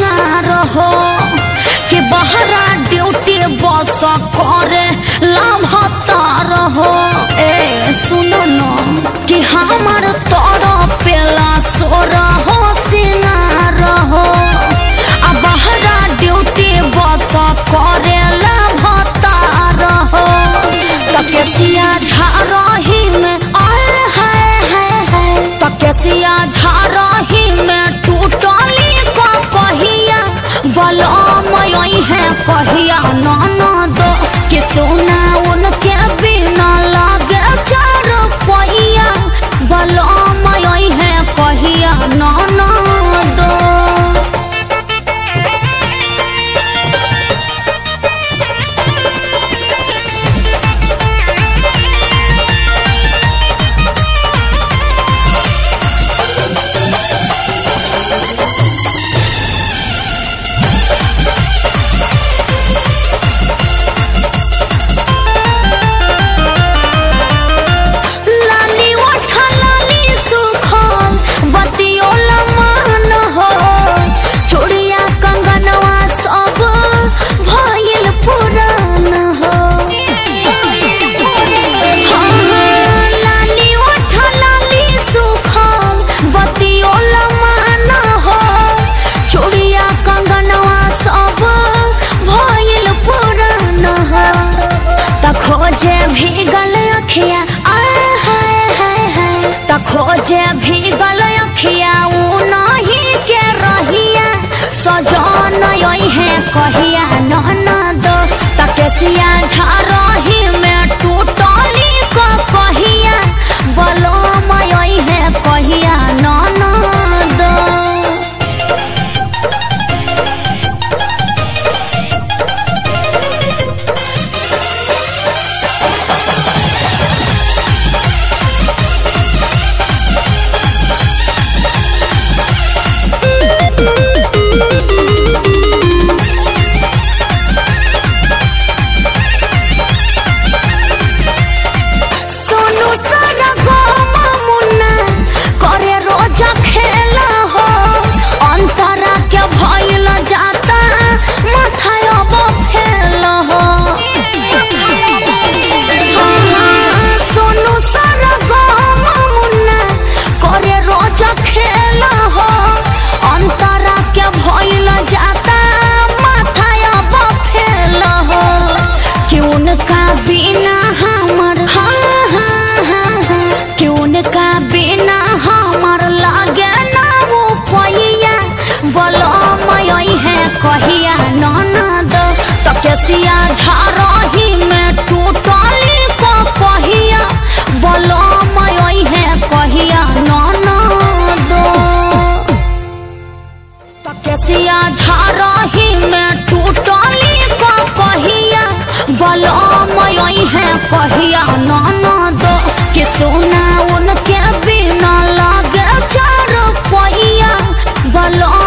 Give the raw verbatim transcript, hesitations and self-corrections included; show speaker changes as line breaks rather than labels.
सिंगार हो कि बहरा ड्यूटी बस करे लाभतार हो। ए सुनो न कि हमार तोरा पेला सोर हो सिंगार हो आ बहरा ड्यूटी बस करे लाभतार हो। तकेसिया झारही में आए हाय हाय हाय तकेसिया झारही में टूटली को कहिया बलमय है कहिया ननद कि सोना उनके बिना लागे चार पहिया बलमय है कहिया ननद। खोजे भीगल अखिया आए हाय हाय हाय त खोजे भीगल अखिया उ नहीं के रहिया सजन यही है कहिया ननद तकेसिया झारही में टूटली को कहिया बलमय है कहिया ननद। बिना हमर हाँ हाँ हाँ हाँ क्यों का बिना हमर लागे ना वो पहिया बलमय है कहिया ननद तकेसिया झारही में टूटली को कहिया बलमय है कहिया ननद। तकेसिया झारही में टूटली को कहिया बलमय है कहिया ननद कि सोना उनके बिना लागे चार पहिया बल